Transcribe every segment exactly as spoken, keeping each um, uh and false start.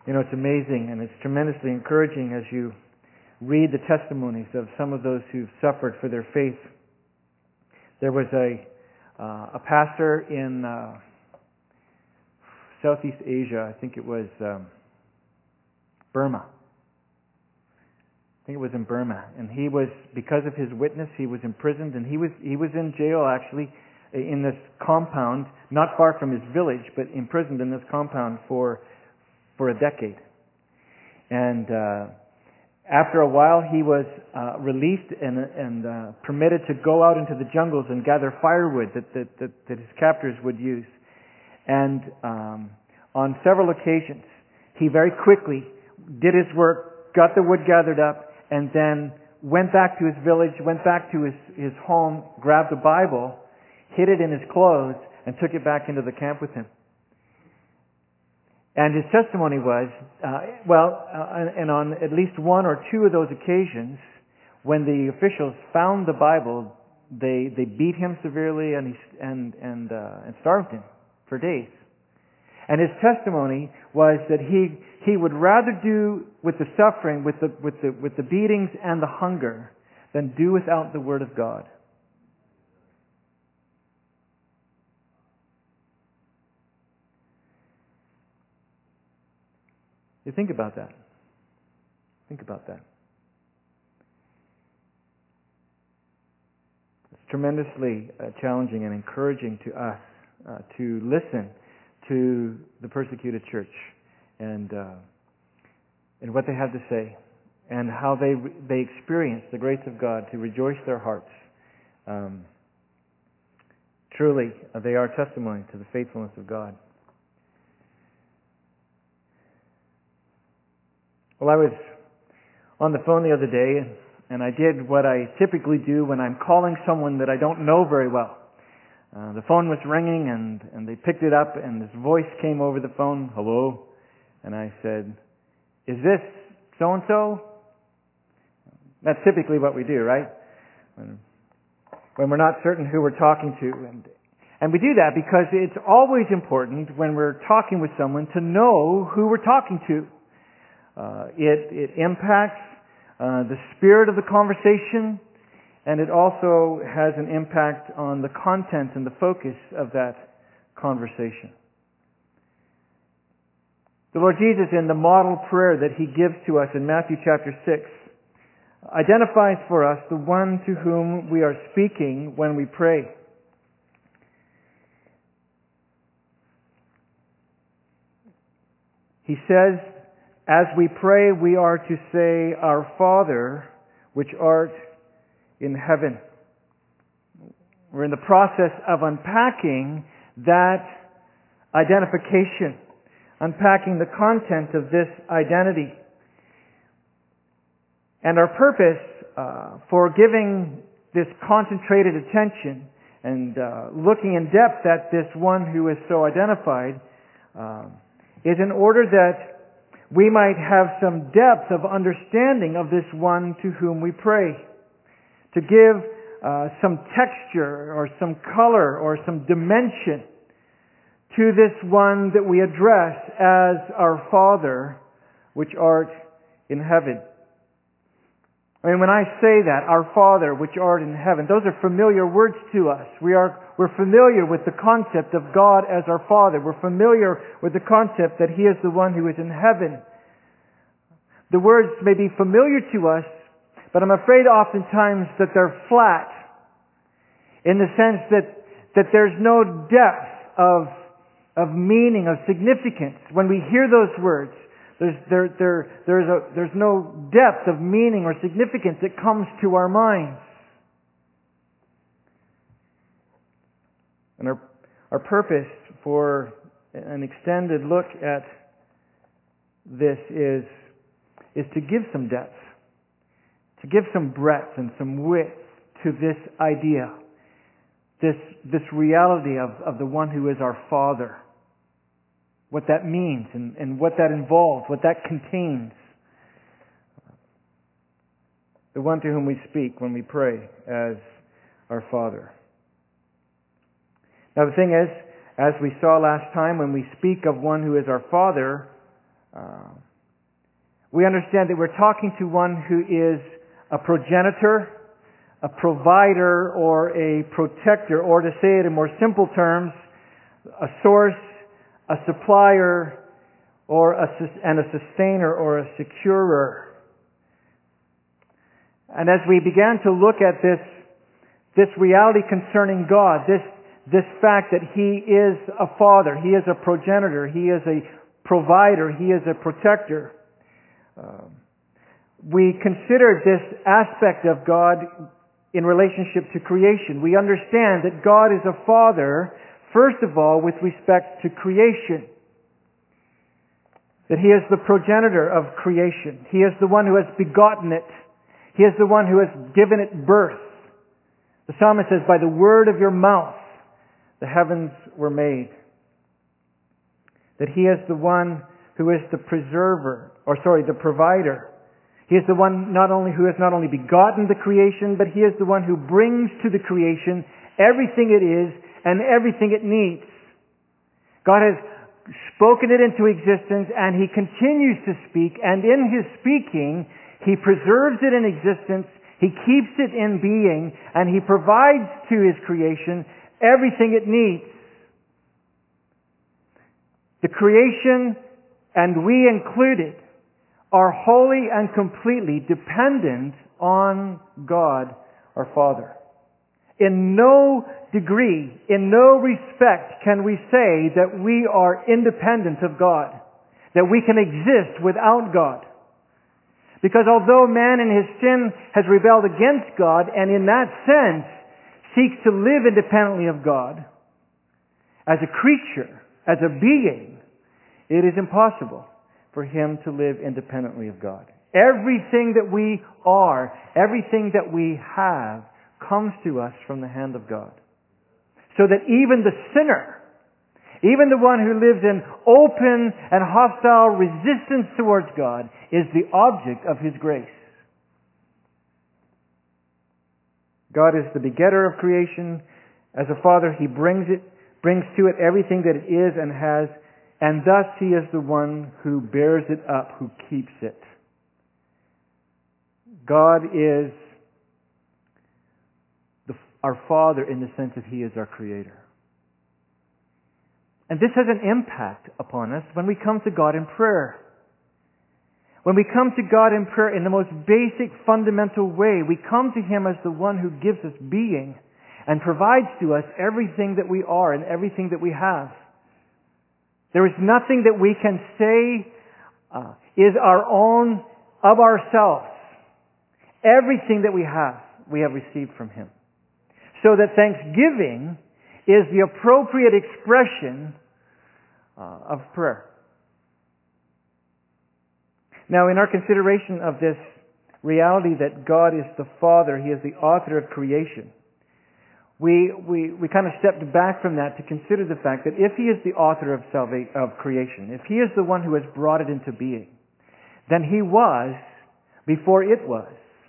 You know, it's amazing and it's tremendously encouraging as you read the testimonies of some of those who've suffered for their faith. There was a uh, a pastor in uh, Southeast Asia, I think it was um, Burma. I think it was in Burma, and he was, because of his witness, he was imprisoned, and he was he was in jail actually in this compound, not far from his village, but imprisoned in this compound for for a decade. And uh, after a while, he was uh, released and and uh, permitted to go out into the jungles and gather firewood that that that, that his captors would use. And um, on several occasions, he very quickly did his work, got the wood gathered up, and then went back to his village, went back to his, his home, grabbed a Bible, hid it in his clothes, and took it back into the camp with him. And his testimony was, uh, well, uh, and on at least one or two of those occasions, when the officials found the Bible, they they beat him severely and he, and and uh, and starved him for days. And his testimony was that he he would rather do with the suffering, with the with the with the beatings and the hunger, than do without the Word of God. You think about that. Think about that. It's tremendously uh, challenging and encouraging to us uh, to listen to the persecuted church and uh, and what they have to say and how they they experience the grace of God to rejoice their hearts. Um, truly, uh, they are testimony to the faithfulness of God. Well, I was on the phone the other day, and I did what I typically do when I'm calling someone that I don't know very well. Uh, the phone was ringing, and, and they picked it up, and this voice came over the phone, hello, and I said, is this so-and-so? That's typically what we do, right? When, when we're not certain who we're talking to. And, and we do that because it's always important when we're talking with someone to know who we're talking to. Uh, it, it impacts uh, the spirit of the conversation, and it also has an impact on the content and the focus of that conversation. The Lord Jesus, in the model prayer that He gives to us in Matthew chapter six, identifies for us the one to whom we are speaking when we pray. He says, as we pray, we are to say, Our Father, which art in heaven. We're in the process of unpacking that identification, unpacking the content of this identity. And our purpose uh, for giving this concentrated attention and uh, looking in depth at this one who is so identified uh, is in order that we might have some depth of understanding of this one to whom we pray. To give uh, some texture or some color or some dimension to this one that we address as our Father, which art in heaven. I mean, when I say that, our Father, which art in heaven, those are familiar words to us. We are, we're familiar with the concept of God as our Father. We're familiar with the concept that He is the one who is in heaven. The words may be familiar to us, but I'm afraid oftentimes that they're flat, in the sense that, that there's no depth of, of meaning, of significance. When we hear those words, There's, there, there, there's, a, there's no depth of meaning or significance that comes to our minds. And our, our purpose for an extended look at this is, is to give some depth, to give some breadth and some width to this idea, this, this reality of, of the one who is our Father. What that means and, and what that involves, what that contains. The one to whom we speak when we pray as our Father. Now the thing is, as we saw last time, when we speak of one who is our Father, Uh, we understand that we're talking to one who is a progenitor, a provider, or a protector, or to say it in more simple terms, a source, a supplier, or a, and a sustainer or a securer. And as we began to look at this, this reality concerning God, this, this fact that He is a Father, He is a progenitor, He is a provider, He is a protector, uh, we considered this aspect of God in relationship to creation. We understand that God is a Father, first of all, with respect to creation. That He is the progenitor of creation. He is the one who has begotten it. He is the one who has given it birth. The psalmist says, by the word of your mouth, the heavens were made. That He is the one who is the preserver, or sorry, the provider. He is the one not only who has not only begotten the creation, but He is the one who brings to the creation everything it is and everything it needs. God has spoken it into existence, and He continues to speak, and in His speaking, He preserves it in existence, He keeps it in being, and He provides to His creation everything it needs. The creation, and we included, are wholly and completely dependent on God, our Father. In no degree, in no respect can we say that we are independent of God, that we can exist without God. Because although man in his sin has rebelled against God, and in that sense seeks to live independently of God, as a creature, as a being, it is impossible for him to live independently of God. Everything that we are, everything that we have, comes to us from the hand of God. So that even the sinner, even the one who lives in open and hostile resistance towards God, is the object of His grace. God is the begetter of creation. As a Father, He brings it, brings to it everything that it is and has, and thus He is the one who bears it up, who keeps it. God is the, our Father in the sense that He is our Creator. And this has an impact upon us when we come to God in prayer. When we come to God in prayer in the most basic, fundamental way, we come to Him as the one who gives us being and provides to us everything that we are and everything that we have. There is nothing that we can say uh, is our own of ourselves. Everything that we have, we have received from Him. So that thanksgiving is the appropriate expression uh, of prayer. Now, in our consideration of this reality that God is the Father, He is the author of creation, we, we, we kind of stepped back from that to consider the fact that if He is the author of, salva- of creation, if He is the one who has brought it into being, then He was before it was.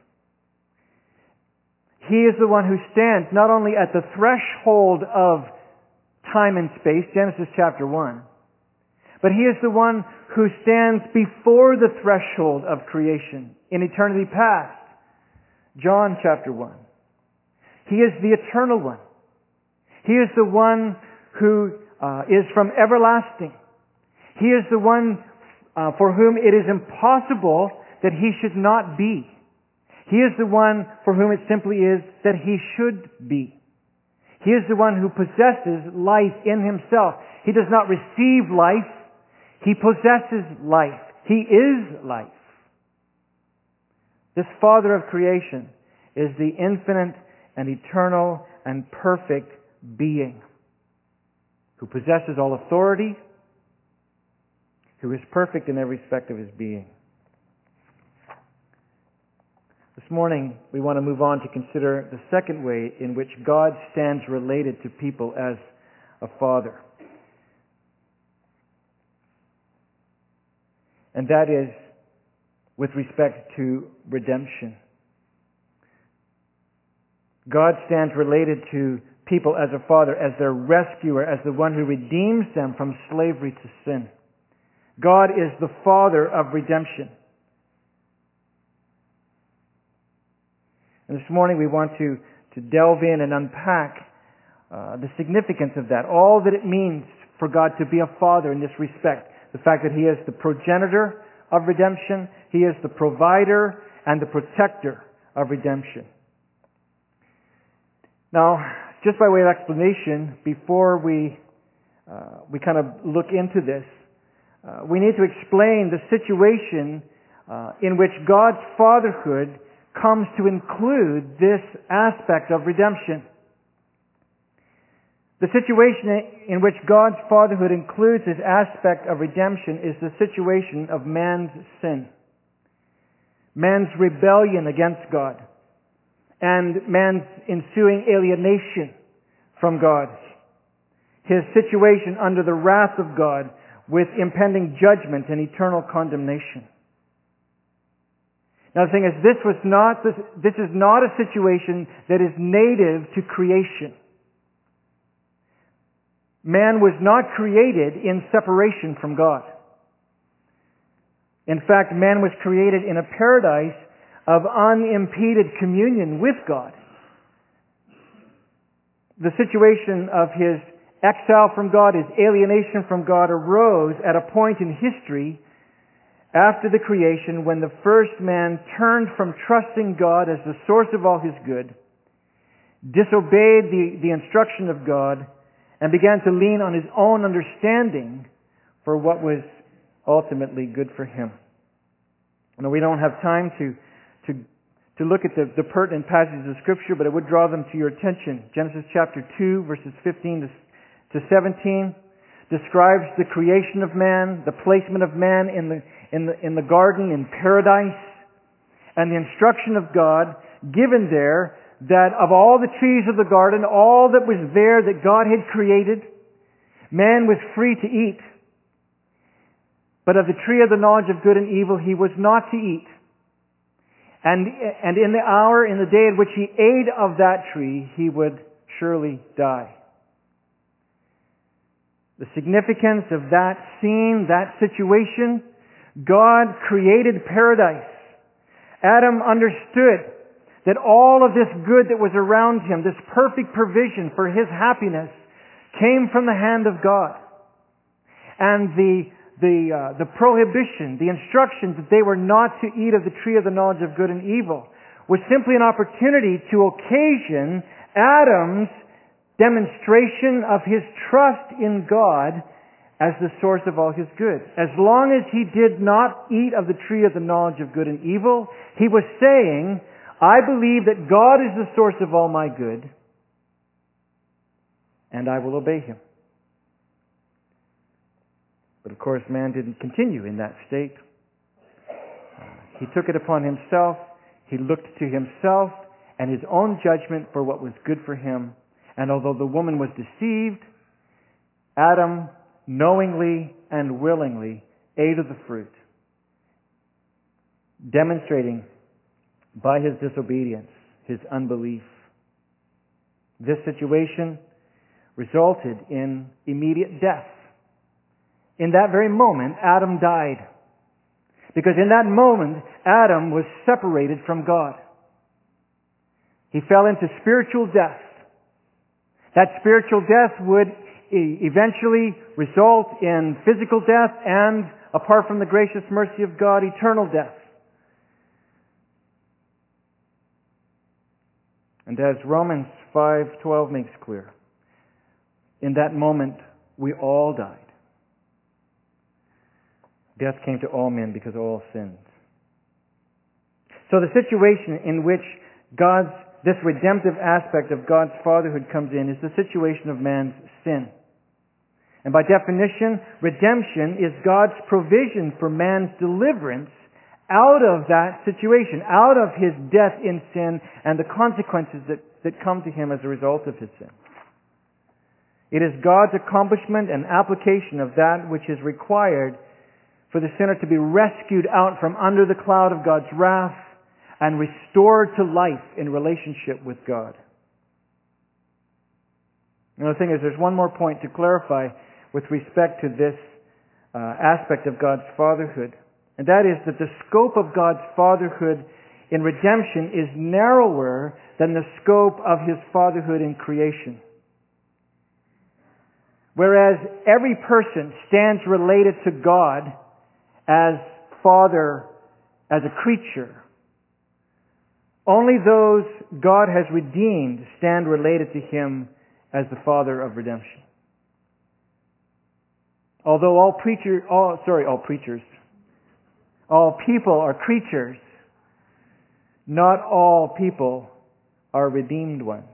He is the one who stands not only at the threshold of time and space, Genesis chapter one, but He is the one who stands before the threshold of creation in eternity past, John chapter one. He is the eternal one. He is the one who uh, is from everlasting. He is the one uh, for whom it is impossible that He should not be. He is the one for whom it simply is that He should be. He is the one who possesses life in Himself. He does not receive life. He possesses life. He is life. This Father of creation is the infinite and eternal and perfect being who possesses all authority, who is perfect in every respect of His being. This morning, we want to move on to consider the second way in which God stands related to people as a Father. And that is with respect to redemption. God stands related to people as a Father, as their rescuer, as the one who redeems them from slavery to sin. God is the Father of redemption. And this morning we want to, to delve in and unpack uh, the significance of that, all that it means for God to be a Father in this respect. The fact that He is the progenitor of redemption, He is the provider and the protector of redemption. Now, just by way of explanation, before we uh, we kind of look into this, uh, we need to explain the situation uh, in which God's fatherhood comes to include this aspect of redemption. The situation in which God's fatherhood includes this aspect of redemption is the situation of man's sin, man's rebellion against God, and man's ensuing alienation from God. His situation under the wrath of God with impending judgment and eternal condemnation. Now the thing is, this was not this, this is not a situation that is native to creation. Man was not created in separation from God. In fact, man was created in a paradise of unimpeded communion with God. The situation of his exile from God, his alienation from God, arose at a point in history after the creation when the first man turned from trusting God as the source of all his good, disobeyed the, the instruction of God, and began to lean on his own understanding for what was ultimately good for him. Now, we don't have time to to to look at the, the pertinent passages of Scripture, but I would draw them to your attention. Genesis chapter two, verses fifteen to seventeen, describes the creation of man, the placement of man in the in the in the garden in paradise, and the instruction of God given there that of all the trees of the garden, all that was there that God had created, man was free to eat. But of the tree of the knowledge of good and evil he was not to eat. And, and in the hour, in the day in which he ate of that tree, he would surely die. The significance of that scene, that situation, God created paradise. Adam understood that all of this good that was around him, this perfect provision for his happiness, came from the hand of God. And the the uh, the prohibition, the instructions that they were not to eat of the tree of the knowledge of good and evil was simply an opportunity to occasion Adam's demonstration of his trust in God as the source of all his good. As long as he did not eat of the tree of the knowledge of good and evil, he was saying, I believe that God is the source of all my good, and I will obey Him. But of course, man didn't continue in that state. He took it upon himself. He looked to himself and his own judgment for what was good for him. And although the woman was deceived, Adam knowingly and willingly ate of the fruit, demonstrating by his disobedience his unbelief. This situation resulted in immediate death. In that very moment, Adam died. Because in that moment, Adam was separated from God. He fell into spiritual death. That spiritual death would e- eventually result in physical death and, apart from the gracious mercy of God, eternal death. And as Romans five twelve makes clear, in that moment, we all died. Death came to all men because all sinned. So the situation in which God's, this redemptive aspect of God's fatherhood comes in is the situation of man's sin. And by definition, redemption is God's provision for man's deliverance out of that situation, out of his death in sin and the consequences that, that come to him as a result of his sin. It is God's accomplishment and application of that which is required for the sinner to be rescued out from under the cloud of God's wrath and restored to life in relationship with God. Now the thing is, there's one more point to clarify with respect to this uh, aspect of God's fatherhood. And that is that the scope of God's fatherhood in redemption is narrower than the scope of His fatherhood in creation. Whereas every person stands related to God as Father, as a creature, only those God has redeemed stand related to Him as the Father of redemption. Although all preacher, all sorry, all preachers, all people are creatures, not all people are redeemed ones.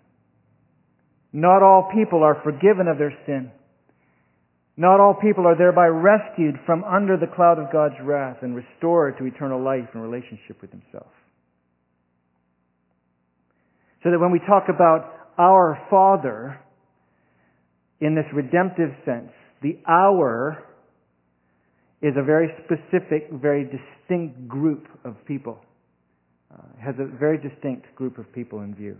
Not all people are forgiven of their sin. Not all people are thereby rescued from under the cloud of God's wrath and restored to eternal life and relationship with Himself. So that when we talk about our Father in this redemptive sense, the our is a very specific, very distinct group of people. Uh, has a very distinct group of people in view.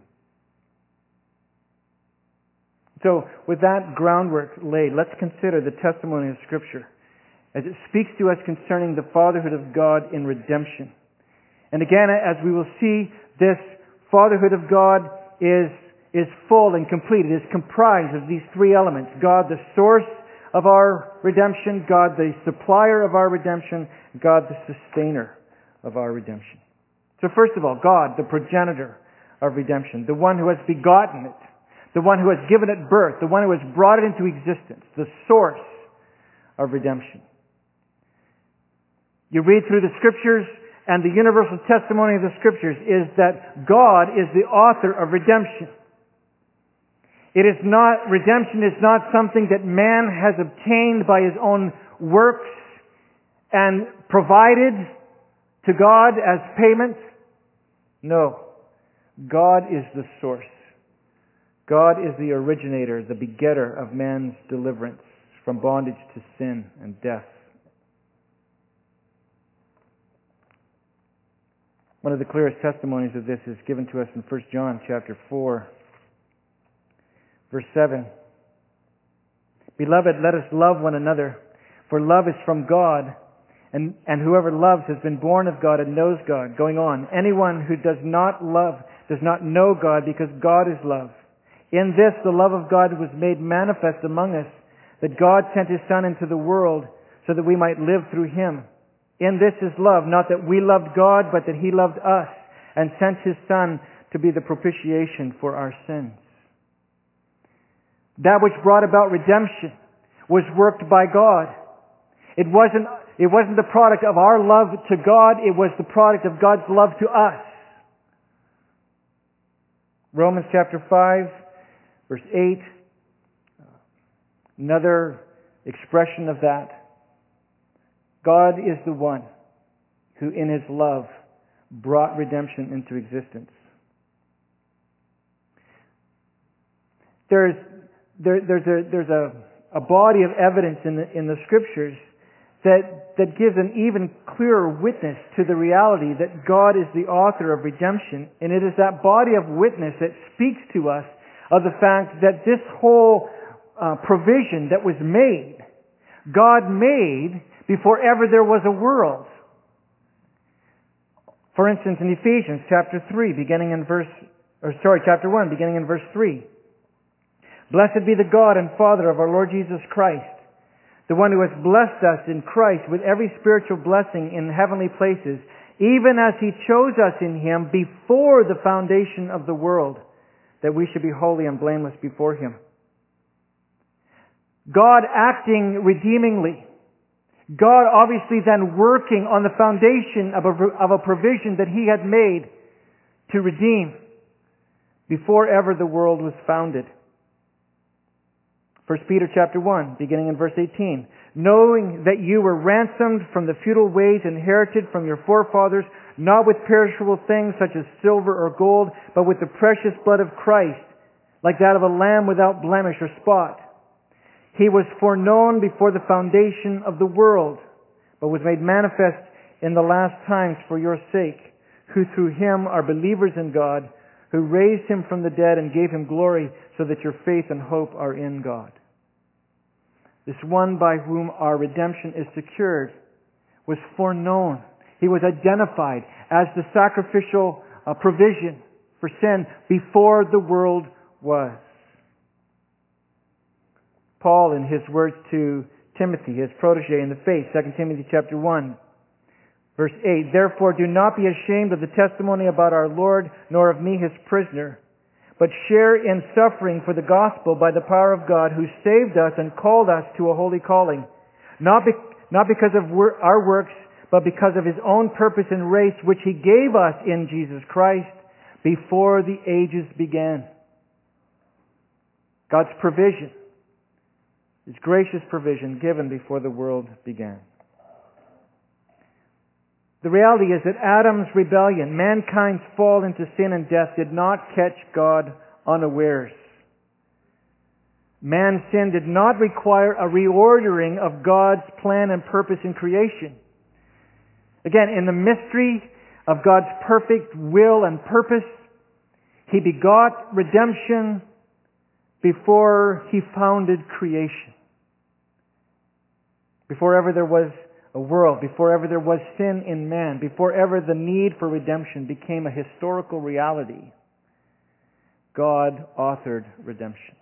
So, with that groundwork laid, let's consider the testimony of Scripture as it speaks to us concerning the fatherhood of God in redemption. And again, as we will see, this fatherhood of God is, is full and complete. It is comprised of these three elements. God, the source of our redemption. God, the supplier of our redemption. God, the sustainer of our redemption. So first of all, God, the progenitor of redemption. The one who has begotten it. The one who has given it birth, the one who has brought it into existence, the source of redemption. You read through the Scriptures, and the universal testimony of the Scriptures is that God is the author of redemption. It is not, redemption is not something that man has obtained by his own works and provided to God as payment. No. God is the source. God is the originator, the begetter of man's deliverance from bondage to sin and death. One of the clearest testimonies of this is given to us in First John chapter four, verse seven. Beloved, let us love one another, for love is from God, and, and whoever loves has been born of God and knows God. Going on, anyone who does not love does not know God, because God is love. In this, the love of God was made manifest among us, that God sent His Son into the world so that we might live through Him. In this is love, not that we loved God, but that He loved us and sent His Son to be the propitiation for our sins. That which brought about redemption was worked by God. It wasn't, it wasn't the product of our love to God, it was the product of God's love to us. Romans chapter five, verse eight, another expression of that. God is the one who in His love brought redemption into existence. There's, there, there's, a, there's a, a body of evidence in the, in the Scriptures that, that gives an even clearer witness to the reality that God is the author of redemption, and it is that body of witness that speaks to us of the fact that this whole uh, provision that was made, God made before ever there was a world. For instance, in Ephesians chapter three, beginning in verse, or sorry, chapter one, beginning in verse three. Blessed be the God and Father of our Lord Jesus Christ, the one who has blessed us in Christ with every spiritual blessing in heavenly places, even as He chose us in Him before the foundation of the world, that we should be holy and blameless before Him. God acting redeemingly. God obviously then working on the foundation of a, of a provision that He had made to redeem before ever the world was founded. First Peter chapter one, beginning in verse eighteen. Knowing that you were ransomed from the futile ways inherited from your forefathers, not with perishable things such as silver or gold, but with the precious blood of Christ, like that of a lamb without blemish or spot. He was foreknown before the foundation of the world, but was made manifest in the last times for your sake, who through Him are believers in God, who raised Him from the dead and gave Him glory, so that your faith and hope are in God. this one by whom our redemption is secured, was foreknown. He was identified as the sacrificial uh, provision for sin before the world was. Paul, in his words to Timothy, his protege in the faith, Second Timothy chapter one, verse eight, "Therefore do not be ashamed of the testimony about our Lord, nor of me his prisoner, but share in suffering for the gospel by the power of God, who saved us and called us to a holy calling, not, be, not because of wor- our works, but because of his own purpose and grace, which he gave us in Jesus Christ before the ages began." God's provision, his gracious provision given before the world began. The reality is that Adam's rebellion, mankind's fall into sin and death, did not catch God unawares. Man's sin did not require a reordering of God's plan and purpose in creation. Again, in the mystery of God's perfect will and purpose, he begot redemption before he founded creation. Before ever there was a world, before ever there was sin in man, before ever the need for redemption became a historical reality, God authored redemption.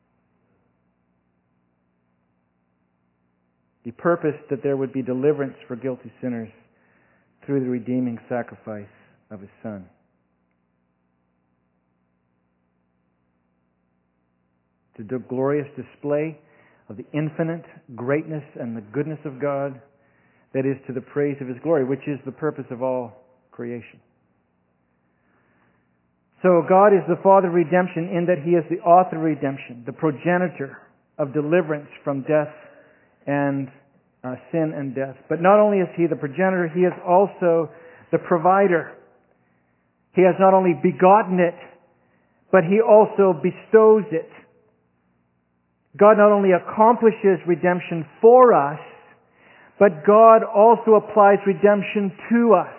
He purposed that there would be deliverance for guilty sinners through the redeeming sacrifice of his Son. To the glorious display of the infinite greatness and the goodness of God, that is, to the praise of his glory, which is the purpose of all creation. So God is the Father of redemption in that he is the author of redemption, the progenitor of deliverance from death and uh, sin and death. But not only is he the progenitor, he is also the provider. He has not only begotten it, but he also bestows it. God not only accomplishes redemption for us, but God also applies redemption to us.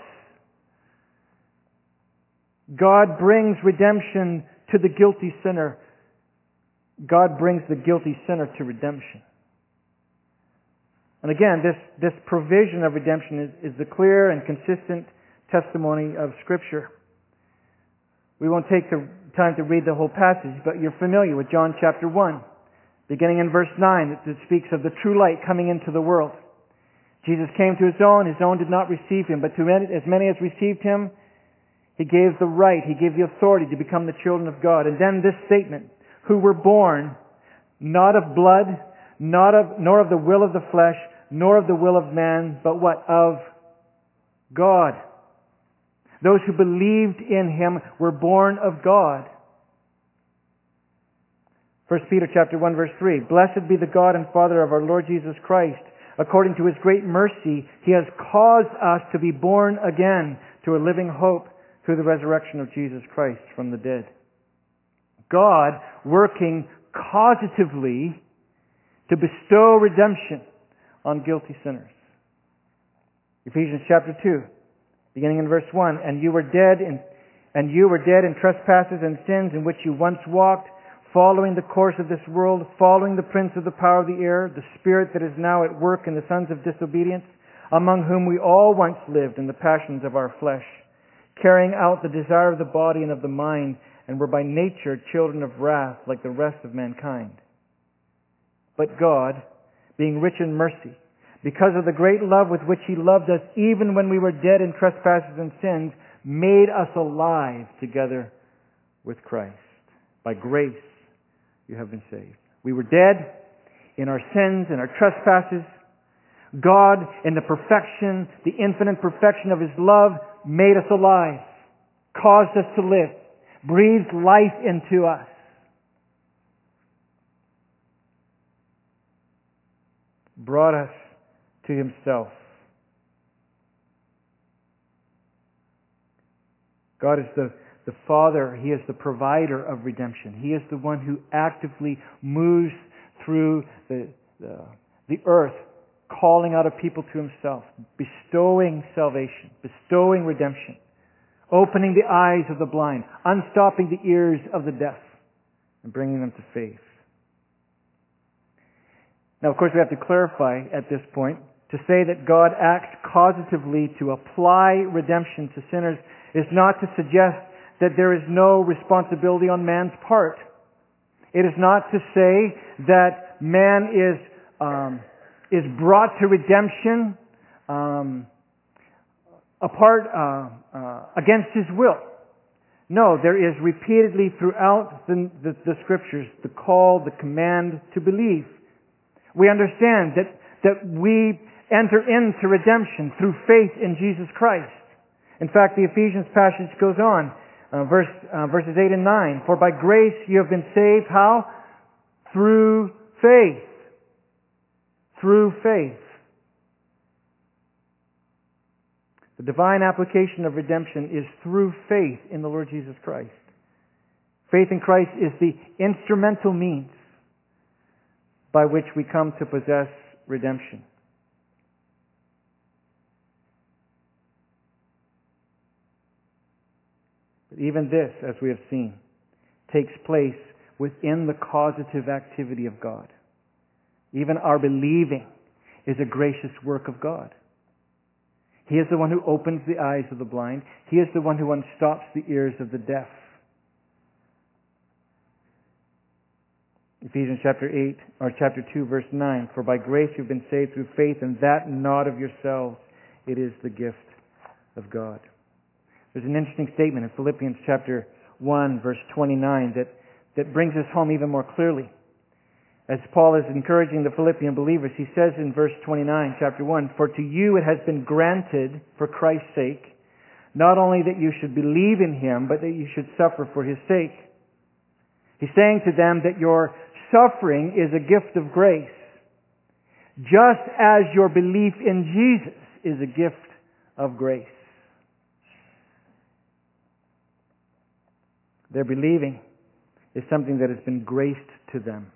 God brings redemption to the guilty sinner. God brings the guilty sinner to redemption. And again, this, this provision of redemption is, is the clear and consistent testimony of Scripture. We won't take the time to read the whole passage, but you're familiar with John chapter one. Beginning in verse nine, it speaks of the true light coming into the world. Jesus came to his own, his own did not receive him, but to as many as received him, he gave the right, he gave the authority to become the children of God. And then this statement, who were born not of blood, not of, nor of the will of the flesh, nor of the will of man, but what? Of God. Those who believed in him were born of God. First Peter chapter one verse three, "Blessed be the God and Father of our Lord Jesus Christ. According to his great mercy, he has caused us to be born again to a living hope through the resurrection of Jesus Christ from the dead." God working causatively to bestow redemption on guilty sinners. Ephesians chapter two, beginning in verse one, "And you were dead in, and you were dead in trespasses and sins in which you once walked, following the course of this world, following the prince of the power of the air, the spirit that is now at work in the sons of disobedience, among whom we all once lived in the passions of our flesh, carrying out the desire of the body and of the mind, and were by nature children of wrath like the rest of mankind. But God, being rich in mercy, because of the great love with which he loved us, even when we were dead in trespasses and sins, made us alive together with Christ. By grace you have been saved." We were dead in our sins and our trespasses. God, in the perfection, the infinite perfection of his love, made us alive, caused us to live, breathed life into us. Brought us to himself. God is the The Father, he is the provider of redemption. He is the one who actively moves through the, the, the earth, calling out a people to himself, bestowing salvation, bestowing redemption, opening the eyes of the blind, unstopping the ears of the deaf, and bringing them to faith. Now, of course, we have to clarify at this point. To say that God acts causatively to apply redemption to sinners is not to suggest that there is no responsibility on man's part. It is not to say that man is um, is brought to redemption um, apart uh, uh, against his will. No, there is repeatedly throughout the, the, the Scriptures the call, the command to believe. We understand that that we enter into redemption through faith in Jesus Christ. In fact, the Ephesians passage goes on, uh, verse, uh, verses eight and nine. For by grace you have been saved, how? Through faith. Through faith. The divine application of redemption is through faith in the Lord Jesus Christ. Faith in Christ is the instrumental means by which we come to possess redemption. But even this, as we have seen, takes place within the causative activity of God. Even our believing is a gracious work of God. He is the one who opens the eyes of the blind. He is the one who unstops the ears of the deaf. Ephesians chapter eight, or chapter two, verse nine. For by grace you've been saved through faith, and that not of yourselves. It is the gift of God. There's an interesting statement in Philippians chapter one, verse twenty-nine that, that brings us home even more clearly. As Paul is encouraging the Philippian believers, he says in verse twenty-nine, chapter one, For to you it has been granted for Christ's sake, not only that you should believe in Him, but that you should suffer for His sake. He's saying to them that your suffering is a gift of grace, just as your belief in Jesus is a gift of grace. Their believing is something that has been graced to them.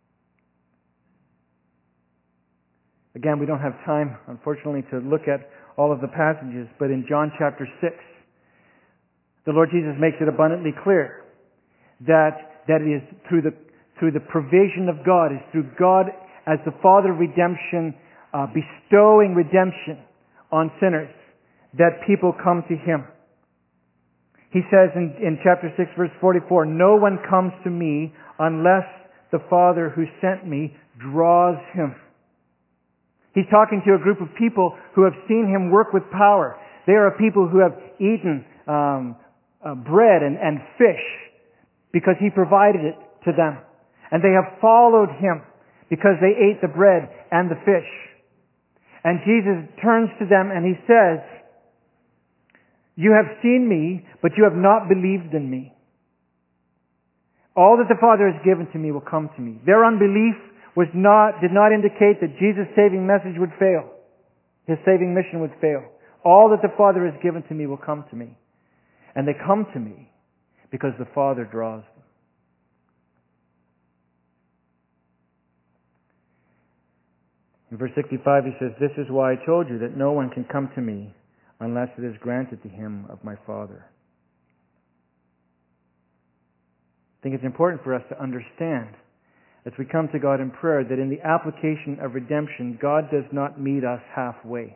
Again, we don't have time, unfortunately, to look at all of the passages, but in John chapter six, the Lord Jesus makes it abundantly clear that that it is through the through the provision of God, is through God as the Father of redemption, uh, bestowing redemption on sinners, that people come to Him. He says in, in chapter six, verse forty-four, No one comes to me unless the Father who sent me draws him. He's talking to a group of people who have seen Him work with power. They are people who have eaten um, uh, bread and, and fish because He provided it to them. And they have followed Him because they ate the bread and the fish. And Jesus turns to them and He says, You have seen me, but you have not believed in me. All that the Father has given to me will come to me. Their unbelief was not, did not indicate that Jesus' saving message would fail. His saving mission would fail. All that the Father has given to me will come to me. And they come to me because the Father draws them. In verse sixty-five he says, This is why I told you that no one can come to me unless it is granted to him of my Father. I think it's important for us to understand as we come to God in prayer that in the application of redemption, God does not meet us halfway.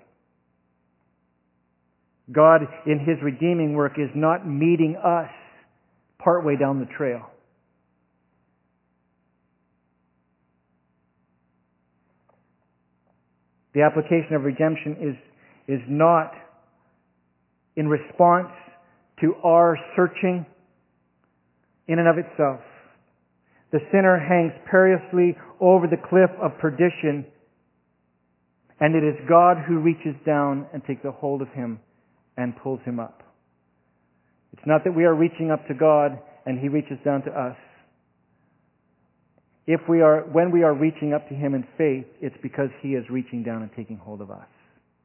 God, in His redeeming work, is not meeting us partway down the trail. The application of redemption is, is not in response to our searching in and of itself. The sinner hangs perilously over the cliff of perdition, and it is God who reaches down and takes a hold of him and pulls him up. It's not that we are reaching up to God and He reaches down to us. If we are, when we are reaching up to Him in faith, it's because He is reaching down and taking hold of us.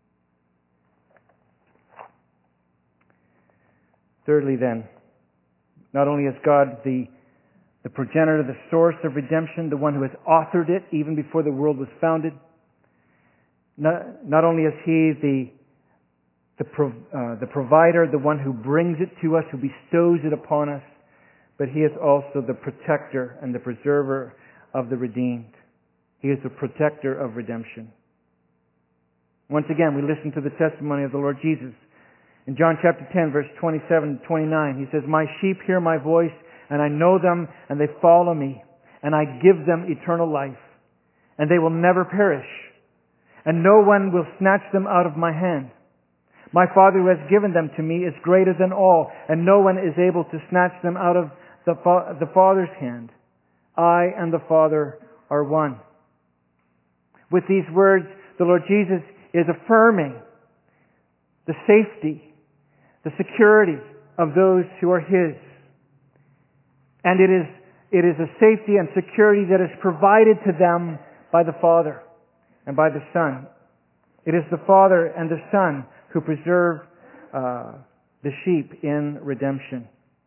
Thirdly then, not only is God the, the progenitor, the source of redemption, the one who has authored it even before the world was founded, not, not only is He the, the, prov, uh, the provider, the one who brings it to us, who bestows it upon us, but He is also the protector and the preserver of the redeemed. He is the protector of redemption. Once again, we listen to the testimony of the Lord Jesus. In John chapter ten, verse twenty-seven to twenty-nine, He says, "My sheep hear my voice, and I know them, and they follow me, and I give them eternal life, and they will never perish, and no one will snatch them out of my hand. My Father who has given them to me is greater than all, and no one is able to snatch them out of the, fa- the Father's hand. I and the Father are one." With these words, the Lord Jesus is affirming the safety, the security of those who are His. And it is, it is a safety and security that is provided to them by the Father and by the Son. It is the Father and the Son who preserve uh, the sheep in redemption.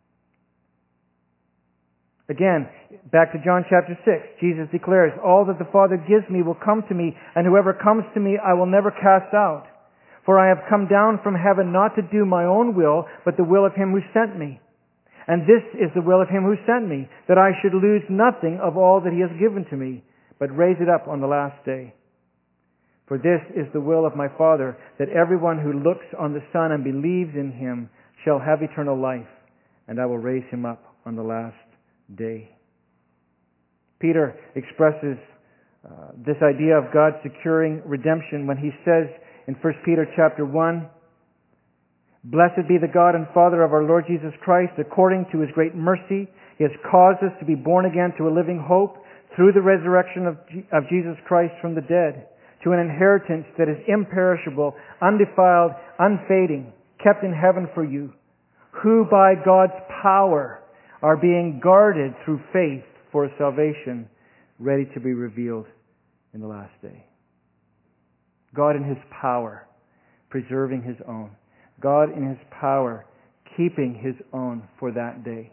Again, back to John chapter six, Jesus declares, "All that the Father gives me will come to me, and whoever comes to me I will never cast out. For I have come down from heaven not to do my own will, but the will of Him who sent me. And this is the will of Him who sent me, that I should lose nothing of all that He has given to me, but raise it up on the last day. For this is the will of my Father, that everyone who looks on the Son and believes in Him shall have eternal life, and I will raise him up on the last day." Peter expresses uh, this idea of God securing redemption when he says in First Peter chapter one, "Blessed be the God and Father of our Lord Jesus Christ. According to His great mercy, He has caused us to be born again to a living hope through the resurrection of, G- of Jesus Christ from the dead, to an inheritance that is imperishable, undefiled, unfading, kept in heaven for you, who by God's power are being guarded through faith for salvation, ready to be revealed in the last day." God in His power, preserving His own. God in His power, keeping His own for that day.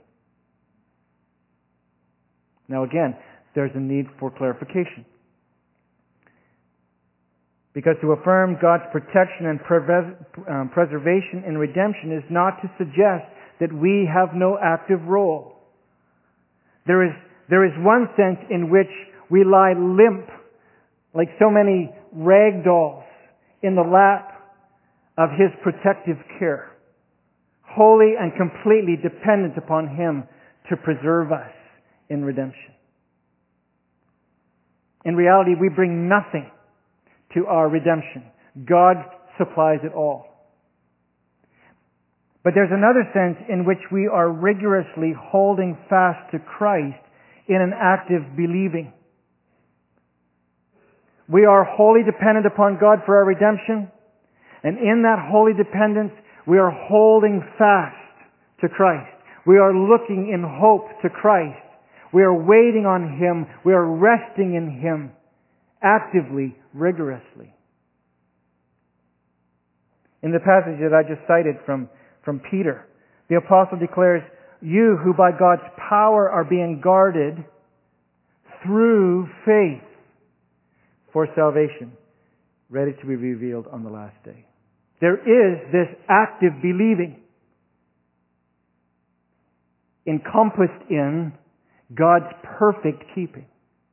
Now again, there's a need for clarification. Because to affirm God's protection and preves- um, preservation in redemption is not to suggest that we have no active role. There is, there is one sense in which we lie limp, like so many rag dolls, in the lap of His protective care, wholly and completely dependent upon Him to preserve us in redemption. In reality, we bring nothing to our redemption. God supplies it all. But there's another sense in which we are rigorously holding fast to Christ in an active believing. We are wholly dependent upon God for our redemption, and in that holy dependence, we are holding fast to Christ. We are looking in hope to Christ. We are waiting on Him. We are resting in Him actively, rigorously. In the passage that I just cited from From Peter, the apostle declares, "You who by God's power are being guarded through faith for salvation, ready to be revealed on the last day." There is this active believing encompassed in God's perfect keeping.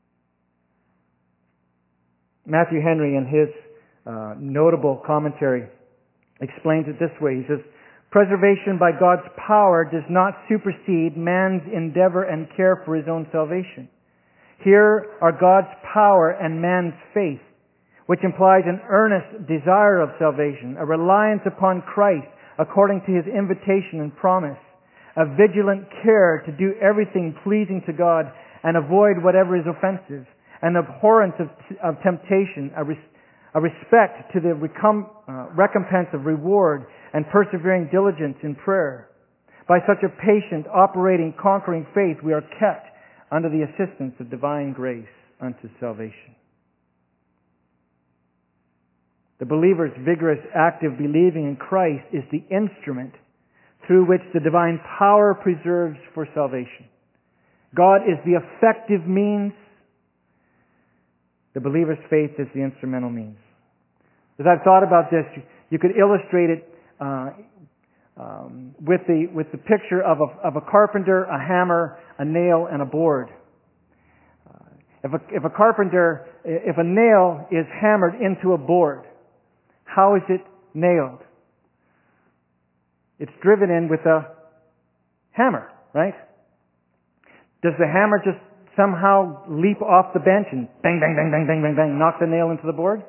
Matthew Henry, in his uh, notable commentary, explains it this way. He says, "Preservation by God's power does not supersede man's endeavor and care for his own salvation. Here are God's power and man's faith, which implies an earnest desire of salvation, a reliance upon Christ according to His invitation and promise, a vigilant care to do everything pleasing to God and avoid whatever is offensive, an abhorrence of, of temptation, a, res, a respect to the recom, uh, recompense of reward, and persevering diligence in prayer. By such a patient, operating, conquering faith, we are kept under the assistance of divine grace unto salvation." The believer's vigorous, active believing in Christ is the instrument through which the divine power preserves for salvation. God is the effective means. The believer's faith is the instrumental means. As I've thought about this, you could illustrate it uh, um, with the with the picture of a of a carpenter, a hammer, a nail, and a board. Uh, If a, if a carpenter, if a nail is hammered into a board, how is it nailed? It's driven in with a hammer, right? Does the hammer just somehow leap off the bench and bang, bang, bang, bang, bang, bang, bang, knock the nail into the board?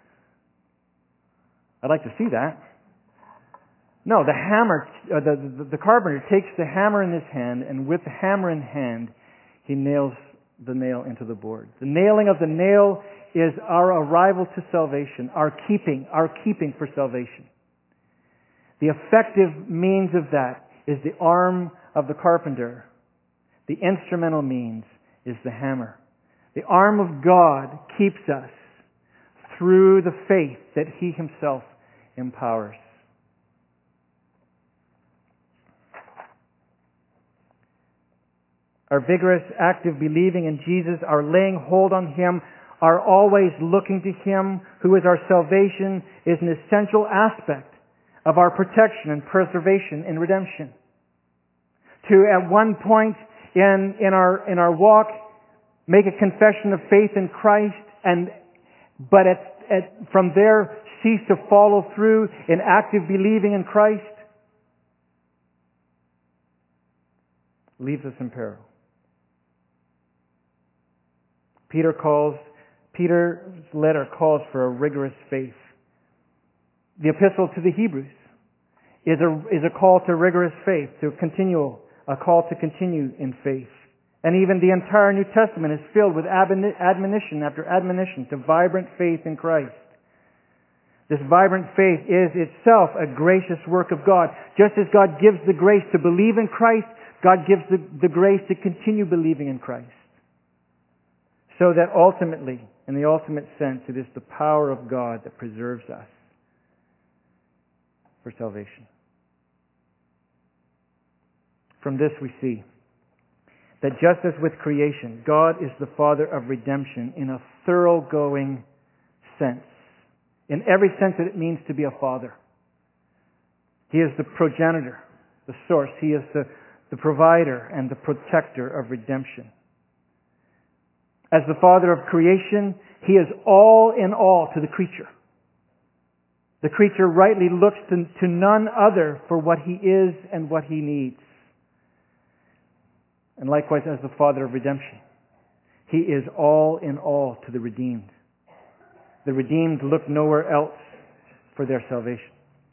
I'd like to see that. No, the hammer, uh, the, the, the carpenter takes the hammer in his hand, and with the hammer in hand, he nails the nail into the board. The nailing of the nail is our arrival to salvation, our keeping, our keeping for salvation. The effective means of that is the arm of the carpenter. The instrumental means is the hammer. The arm of God keeps us through the faith that He Himself empowers. Our vigorous, active believing in Jesus, our laying hold on Him, our always looking to Him, who is our salvation, is an essential aspect of our protection and preservation in redemption. To, at one point in, in our, in our walk, make a confession of faith in Christ, and, but at, at, from there cease to follow through in active believing in Christ, leaves us in peril. Peter calls, Peter's letter calls for a rigorous faith. The epistle to the Hebrews is a, is a call to rigorous faith, to continual, a call to continue in faith. And even the entire New Testament is filled with admonition after admonition to vibrant faith in Christ. This vibrant faith is itself a gracious work of God. Just as God gives the grace to believe in Christ, God gives the, the grace to continue believing in Christ. So that ultimately, in the ultimate sense, it is the power of God that preserves us for salvation. From this we see that just as with creation, God is the Father of redemption in a thoroughgoing sense. In every sense that it means to be a father. He is the progenitor, the source. He is the, the provider and the protector of redemption. As the Father of creation, He is all in all to the creature. The creature rightly looks to, to none other for what he is and what he needs. And likewise as the Father of redemption, He is all in all to the redeemed. The redeemed look nowhere else for their salvation.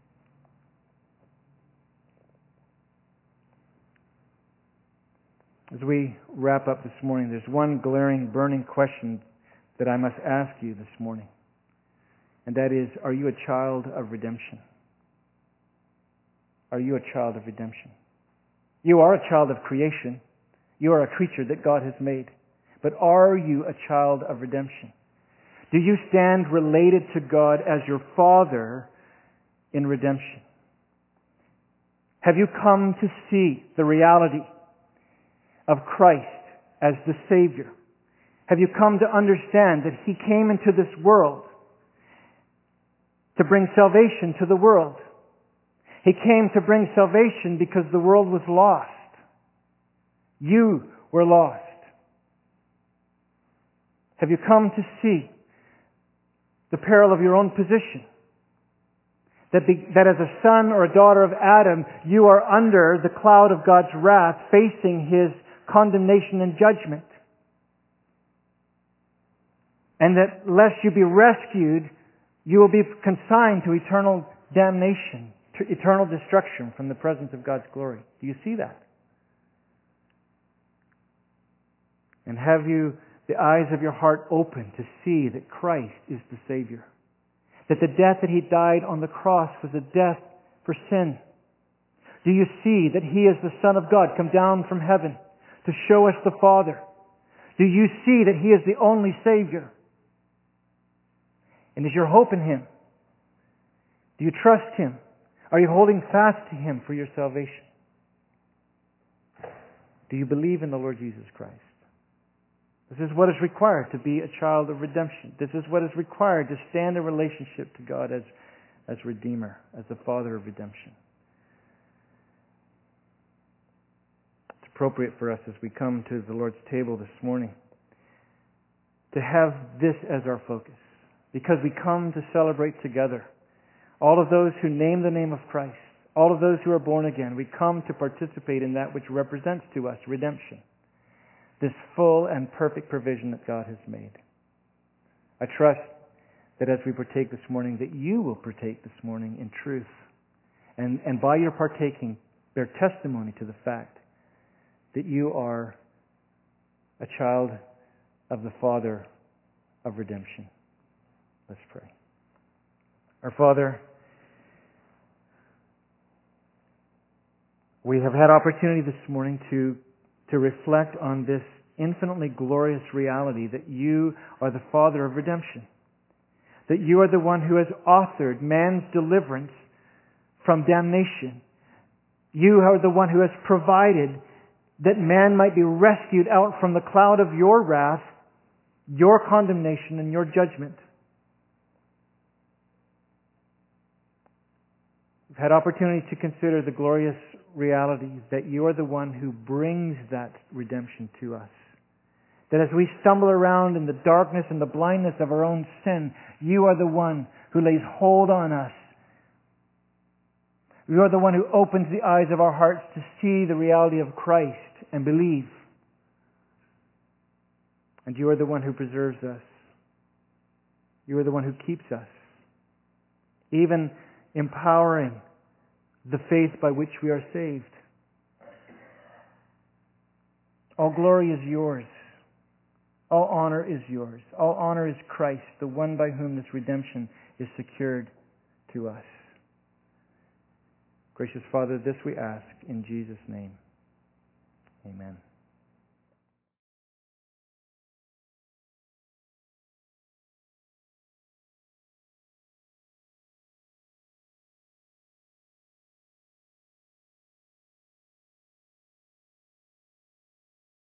As we wrap up this morning, there's one glaring, burning question that I must ask you this morning. And that is, are you a child of redemption? Are you a child of redemption? You are a child of creation. You are a creature that God has made. But are you a child of redemption? Do you stand related to God as your Father in redemption? Have you come to see the reality of Christ as the Savior? Have you come to understand that He came into this world to bring salvation to the world? He came to bring salvation because the world was lost. You were lost. Have you come to see the peril of your own position? That, be, that as a son or a daughter of Adam, you are under the cloud of God's wrath, facing His condemnation and judgment. And that lest you be rescued, you will be consigned to eternal damnation, to eternal destruction from the presence of God's glory. Do you see that? And have you the eyes of your heart open to see that Christ is the Savior? That the death that He died on the cross was a death for sin. Do you see that He is the Son of God come down from heaven to show us the Father? Do you see that He is the only Savior? And is your hope in Him? Do you trust Him? Are you holding fast to Him for your salvation? Do you believe in the Lord Jesus Christ? This is what is required to be a child of redemption. This is what is required to stand in relationship to God as, as Redeemer, as the Father of redemption. It's appropriate for us as we come to the Lord's table this morning to have this as our focus, because we come to celebrate together. All of those who name the name of Christ, all of those who are born again, we come to participate in that which represents to us redemption, this full and perfect provision that God has made. I trust that as we partake this morning, that you will partake this morning in truth, and, and by your partaking, bear testimony to the fact that you are a child of the Father of redemption. Let's pray. Our Father, we have had opportunity this morning to, to reflect on this infinitely glorious reality that you are the Father of redemption, that you are the one who has authored man's deliverance from damnation. You are the one who has provided that man might be rescued out from the cloud of your wrath, your condemnation, and your judgment. We've had opportunity to consider the glorious reality that you are the one who brings that redemption to us. That as we stumble around in the darkness and the blindness of our own sin, you are the one who lays hold on us. You are the one who opens the eyes of our hearts to see the reality of Christ and believe. And you are the one who preserves us. You are the one who keeps us, even empowering the faith by which we are saved. All glory is yours. All honor is yours. All honor is Christ, the one by whom this redemption is secured to us. Gracious Father, this we ask in Jesus' name. Amen.